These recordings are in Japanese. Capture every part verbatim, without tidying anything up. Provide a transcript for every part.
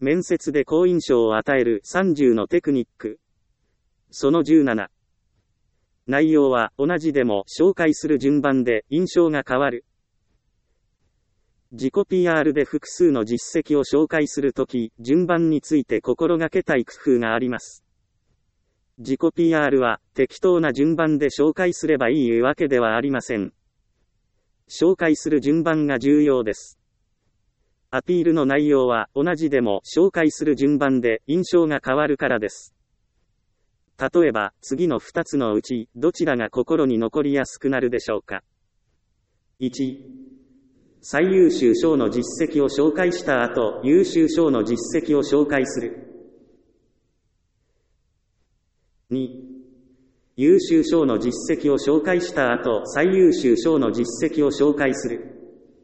面接で好印象を与えるさんじゅうのテクニック。そのじゅうなな。内容は同じでも紹介する順番で印象が変わる。自己 ピーアール で複数の実績を紹介するとき、順番について心がけたい工夫があります。自己 ピーアール は適当な順番で紹介すればいいわけではありません。紹介する順番が重要です。アピールの内容は同じでも紹介する順番で印象が変わるからです。例えば、次のふたつのうち、どちらが心に残りやすくなるでしょうか。いち、最優秀賞の実績を紹介した後、優秀賞の実績を紹介する。に、優秀賞の実績を紹介した後、最優秀賞の実績を紹介する。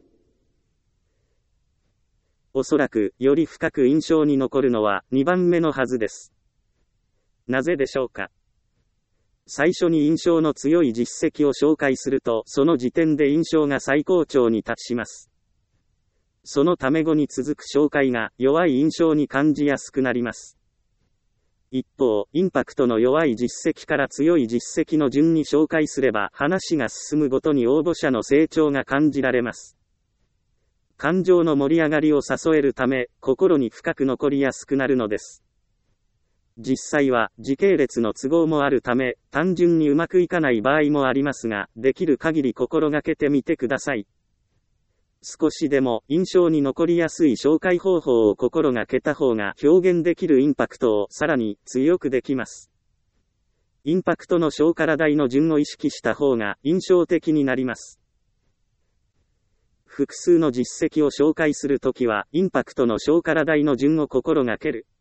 おそらく、より深く印象に残るのはにばんめのはずです。なぜでしょうか。最初に印象の強い実績を紹介すると、その時点で印象が最高潮に達します。そのため後に続く紹介が弱い印象に感じやすくなります。一方、インパクトの弱い実績から強い実績の順に紹介すれば、話が進むごとに応募者の成長が感じられます。感情の盛り上がりを誘えるため、心に深く残りやすくなるのです。実際は、時系列の都合もあるため、単純にうまくいかない場合もありますが、できる限り心がけてみてください。少しでも印象に残りやすい紹介方法を心がけた方が表現できるインパクトをさらに強くできます。インパクトの小から大の順を意識した方が印象的になります。複数の実績を紹介するときは、インパクトの小から大の順を心がける。